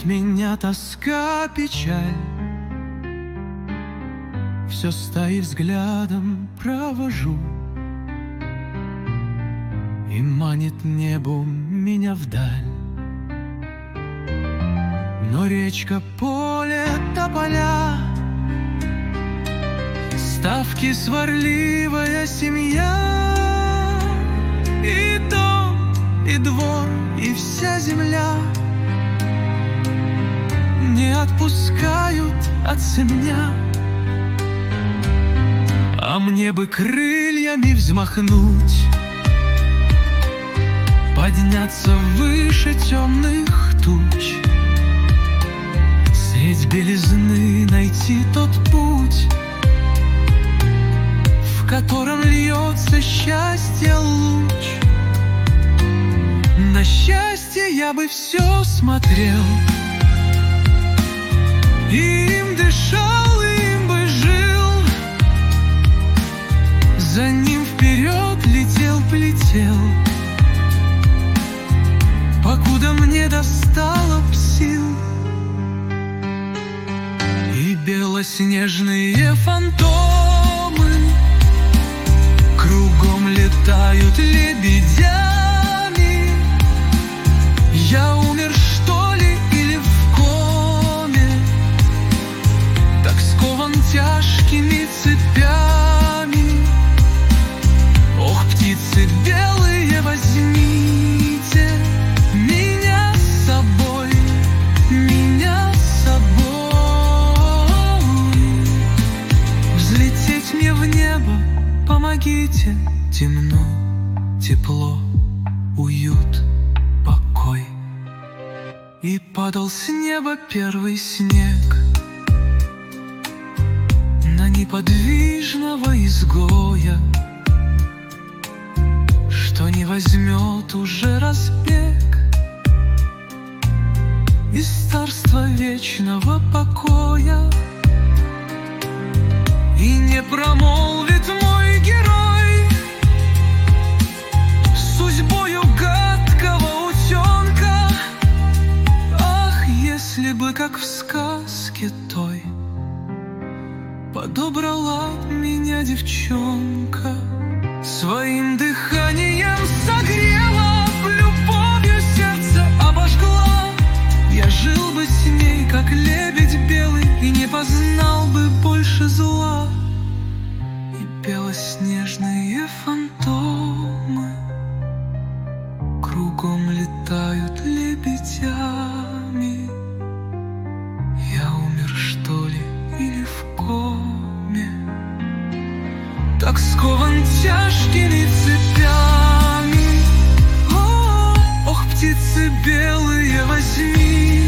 меня тоска, печаль. Все стаи взглядом провожу, и манит небу меня вдаль. Но речка, поле, тополя, ставки, сварливая семья, и дом, и двор, и вся земля не отпускают от меня. А мне бы крыльями взмахнуть, подняться выше темных туч, средь белизны найти тот путь, в котором льется счастье луч. На счастье я бы все смотрел, им дышал, им бы жил, за ним вперед летел, плетел, покуда мне достало б сил. И белоснежные фантомы кругом летают лебедями. Я умер, что ли, или в коме, так скован тяжкими цепями. Ох, птицы белые, возьмите меня с собой, меня с собой. Взлететь мне в небо помогите, темно, тепло, уют, покой. И падал с неба первый снег на неподвижного изгоя, что не возьмет уже разбег из царства вечного покоя. И не промолвит мой герой судьбою гадкого утенка: ах, если бы, как в сказке той, подобрала меня девчонка, своим дыханием согрела, любовью сердце обожгла. Я жил бы с ней, как лебедь белый, и не познал бы больше зла. И белоснежные фантомы кругом летают лебедями. Я умер, что ли, или в коме, так скован тяжкими цепями. Ох, птицы белые, возьми